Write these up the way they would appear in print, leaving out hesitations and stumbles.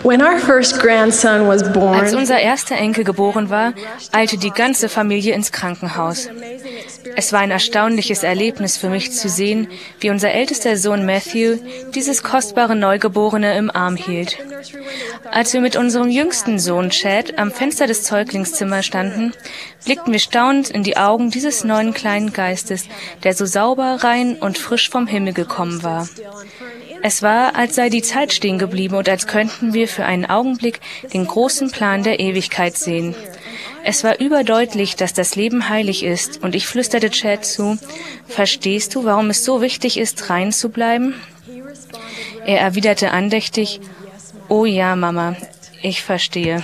When our first grandson was born, Als unser erster Enkel geboren war, eilte die ganze Familie ins Krankenhaus. Es war ein erstaunliches Erlebnis für mich zu sehen, wie unser ältester Sohn Matthew dieses kostbare Neugeborene im Arm hielt. Als wir mit unserem jüngsten Sohn Chad am Fenster des Säuglingszimmers standen, blickten wir staunend in die Augen dieses neuen kleinen Geistes, der so sauber, rein und frisch vom Himmel gekommen war. Es war, als sei die Zeit stehen geblieben und als könnten wir für einen Augenblick den großen Plan der Ewigkeit sehen. Es war überdeutlich, dass das Leben heilig ist, und ich flüsterte Chad zu: Verstehst du, warum es so wichtig ist, rein zu bleiben? Er erwiderte andächtig: Oh ja, Mama, ich verstehe.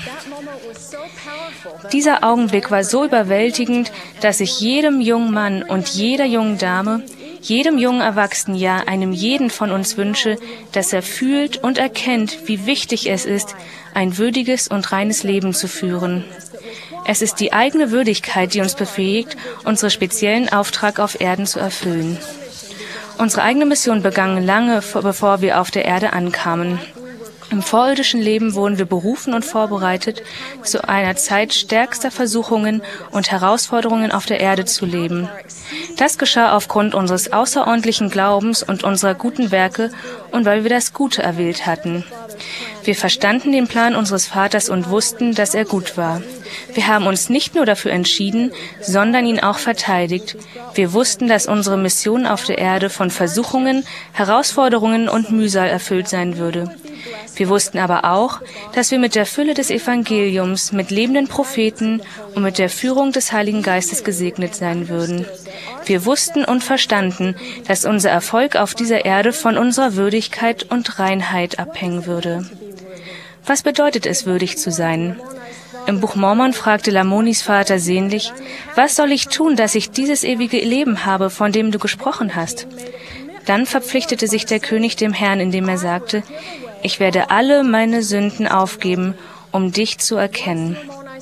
Dieser Augenblick war so überwältigend, dass ich jedem jungen Mann und jeder jungen Dame, jedem jungen Erwachsenen, ja einem jeden von uns wünsche, dass er fühlt und erkennt, wie wichtig es ist, ein würdiges und reines Leben zu führen. Es ist die eigene Würdigkeit, die uns befähigt, unseren speziellen Auftrag auf Erden zu erfüllen. Unsere eigene Mission begann lange, bevor wir auf der Erde ankamen. Im vorirdischen Leben wurden wir berufen und vorbereitet, zu einer Zeit stärkster Versuchungen und Herausforderungen auf der Erde zu leben. Das geschah aufgrund unseres außerordentlichen Glaubens und unserer guten Werke und weil wir das Gute erwählt hatten. Wir verstanden den Plan unseres Vaters und wussten, dass er gut war. Wir haben uns nicht nur dafür entschieden, sondern ihn auch verteidigt. Wir wussten, dass unsere Mission auf der Erde von Versuchungen, Herausforderungen und Mühsal erfüllt sein würde. Wir wussten aber auch, dass wir mit der Fülle des Evangeliums, mit lebenden Propheten und mit der Führung des Heiligen Geistes gesegnet sein würden. Wir wussten und verstanden, dass unser Erfolg auf dieser Erde von unserer Würdigkeit und Reinheit abhängen würde. Was bedeutet es, würdig zu sein? Im Buch Mormon fragte Lamonis Vater sehnlich: Was soll ich tun, dass ich dieses ewige Leben habe, von dem du gesprochen hast? Dann verpflichtete sich der König dem Herrn, indem er sagte: Ich werde alle meine Sünden aufgeben, um dich zu erkennen.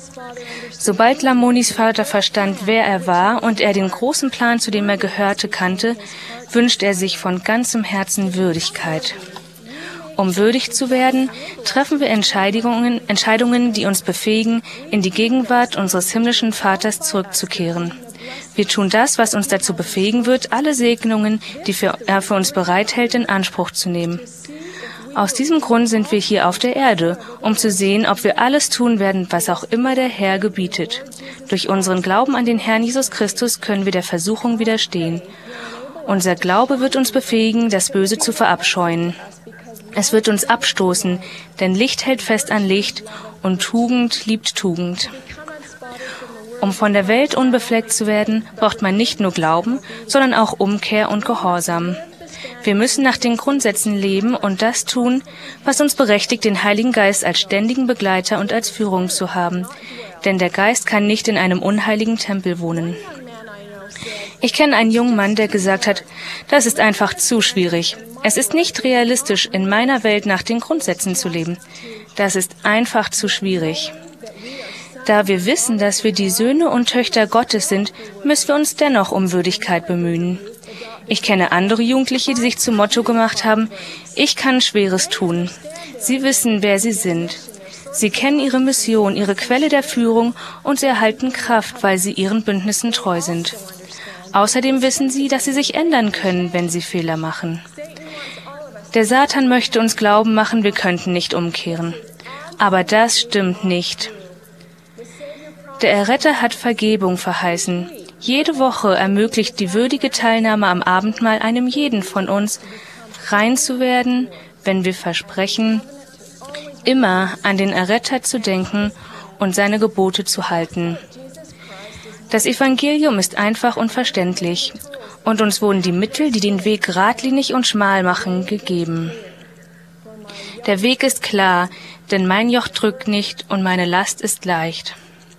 Sobald Lamonis Vater verstand, wer er war und er den großen Plan, zu dem er gehörte, kannte, wünschte er sich von ganzem Herzen Würdigkeit. Um würdig zu werden, treffen wir Entscheidungen, die uns befähigen, in die Gegenwart unseres himmlischen Vaters zurückzukehren. Wir tun das, was uns dazu befähigen wird, alle Segnungen, die er für uns bereithält, in Anspruch zu nehmen. Aus diesem Grund sind wir hier auf der Erde, um zu sehen, ob wir alles tun werden, was auch immer der Herr gebietet. Durch unseren Glauben an den Herrn Jesus Christus können wir der Versuchung widerstehen. Unser Glaube wird uns befähigen, das Böse zu verabscheuen. Es wird uns abstoßen, denn Licht hält fest an Licht und Tugend liebt Tugend. Um von der Welt unbefleckt zu werden, braucht man nicht nur Glauben, sondern auch Umkehr und Gehorsam. Wir müssen nach den Grundsätzen leben und das tun, was uns berechtigt, den Heiligen Geist als ständigen Begleiter und als Führung zu haben. Denn der Geist kann nicht in einem unheiligen Tempel wohnen. Ich kenne einen jungen Mann, der gesagt hat: Das ist einfach zu schwierig. Es ist nicht realistisch, in meiner Welt nach den Grundsätzen zu leben. Das ist einfach zu schwierig. Da wir wissen, dass wir die Söhne und Töchter Gottes sind, müssen wir uns dennoch um Würdigkeit bemühen. Ich kenne andere Jugendliche, die sich zum Motto gemacht haben: Ich kann Schweres tun. Sie wissen, wer sie sind. Sie kennen ihre Mission, ihre Quelle der Führung und sie erhalten Kraft, weil sie ihren Bündnissen treu sind. Außerdem wissen sie, dass sie sich ändern können, wenn sie Fehler machen. Der Satan möchte uns glauben machen, wir könnten nicht umkehren. Aber das stimmt nicht. Der Erretter hat Vergebung verheißen. Jede Woche ermöglicht die würdige Teilnahme am Abendmahl einem jeden von uns, rein zu werden, wenn wir versprechen, immer an den Erretter zu denken und seine Gebote zu halten. Das Evangelium ist einfach und verständlich, und uns wurden die Mittel, die den Weg geradlinig und schmal machen, gegeben. Der Weg ist klar, denn mein Joch drückt nicht und meine Last ist leicht.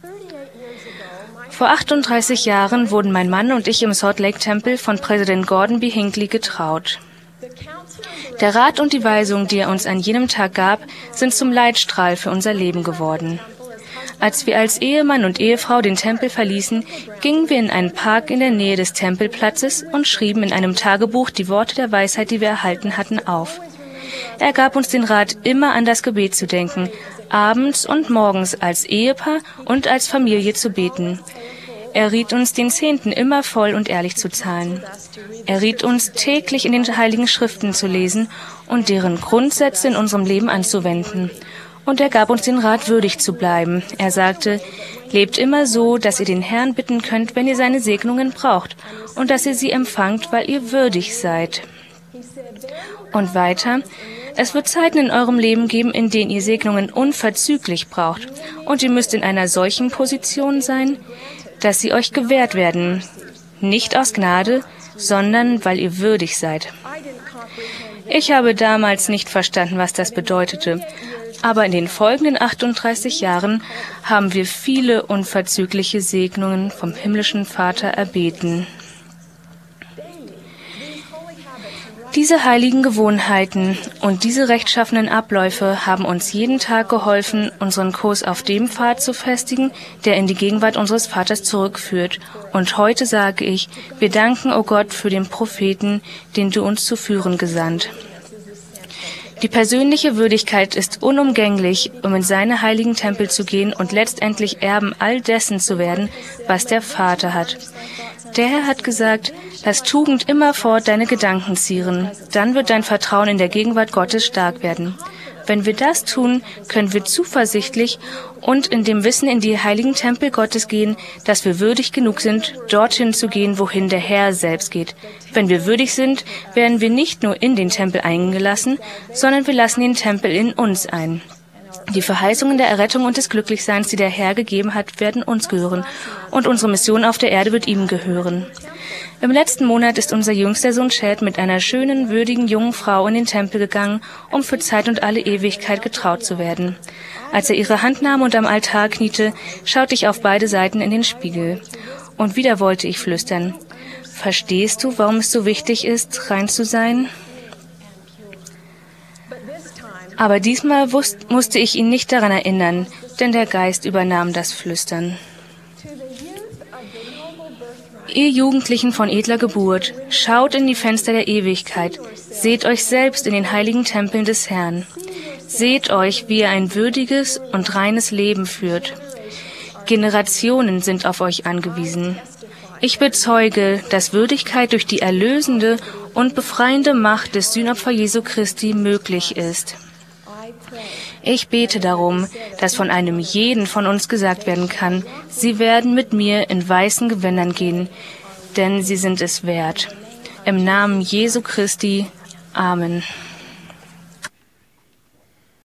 Vor 38 Jahren wurden mein Mann und ich im Salt Lake Tempel von Präsident Gordon B. Hinckley getraut. Der Rat und die Weisung, die er uns an jenem Tag gab, sind zum Leitstrahl für unser Leben geworden. Als wir als Ehemann und Ehefrau den Tempel verließen, gingen wir in einen Park in der Nähe des Tempelplatzes und schrieben in einem Tagebuch die Worte der Weisheit, die wir erhalten hatten, auf. Er gab uns den Rat, immer an das Gebet zu denken, abends und morgens als Ehepaar und als Familie zu beten. Er riet uns, den Zehnten immer voll und ehrlich zu zahlen. Er riet uns, täglich in den Heiligen Schriften zu lesen und deren Grundsätze in unserem Leben anzuwenden. Und er gab uns den Rat, würdig zu bleiben. Er sagte, lebt immer so, dass ihr den Herrn bitten könnt, wenn ihr seine Segnungen braucht, und dass ihr sie empfangt, weil ihr würdig seid. Und weiter, es wird Zeiten in eurem Leben geben, in denen ihr Segnungen unverzüglich braucht, und ihr müsst in einer solchen Position sein, dass sie euch gewährt werden, nicht aus Gnade, sondern weil ihr würdig seid. Ich habe damals nicht verstanden, was das bedeutete, aber in den folgenden 38 Jahren haben wir viele unverzügliche Segnungen vom himmlischen Vater erbeten. Diese heiligen Gewohnheiten und diese rechtschaffenen Abläufe haben uns jeden Tag geholfen, unseren Kurs auf dem Pfad zu festigen, der in die Gegenwart unseres Vaters zurückführt. Und heute sage ich, wir danken, o Gott, für den Propheten, den du uns zu führen gesandt. Die persönliche Würdigkeit ist unumgänglich, um in seine heiligen Tempel zu gehen und letztendlich Erben all dessen zu werden, was der Vater hat. Der Herr hat gesagt, lass Tugend immerfort deine Gedanken zieren, dann wird dein Vertrauen in der Gegenwart Gottes stark werden. Wenn wir das tun, können wir zuversichtlich und in dem Wissen in die heiligen Tempel Gottes gehen, dass wir würdig genug sind, dorthin zu gehen, wohin der Herr selbst geht. Wenn wir würdig sind, werden wir nicht nur in den Tempel eingelassen, sondern wir lassen den Tempel in uns ein. Die Verheißungen der Errettung und des Glücklichseins, die der Herr gegeben hat, werden uns gehören, und unsere Mission auf der Erde wird ihm gehören. Im letzten Monat ist unser jüngster Sohn Chad mit einer schönen, würdigen jungen Frau in den Tempel gegangen, um für Zeit und alle Ewigkeit getraut zu werden. Als er ihre Hand nahm und am Altar kniete, schaute ich auf beide Seiten in den Spiegel. Und wieder wollte ich flüstern, verstehst du, warum es so wichtig ist, rein zu sein? Aber diesmal musste ich ihn nicht daran erinnern, denn der Geist übernahm das Flüstern. Ihr Jugendlichen von edler Geburt, schaut in die Fenster der Ewigkeit, seht euch selbst in den heiligen Tempeln des Herrn. Seht euch, wie ihr ein würdiges und reines Leben führt. Generationen sind auf euch angewiesen. Ich bezeuge, dass Würdigkeit durch die erlösende und befreiende Macht des Sühnopfer Jesu Christi möglich ist. Ich bete darum, dass von einem jeden von uns gesagt werden kann, sie werden mit mir in weißen Gewändern gehen, denn sie sind es wert. Im Namen Jesu Christi. Amen.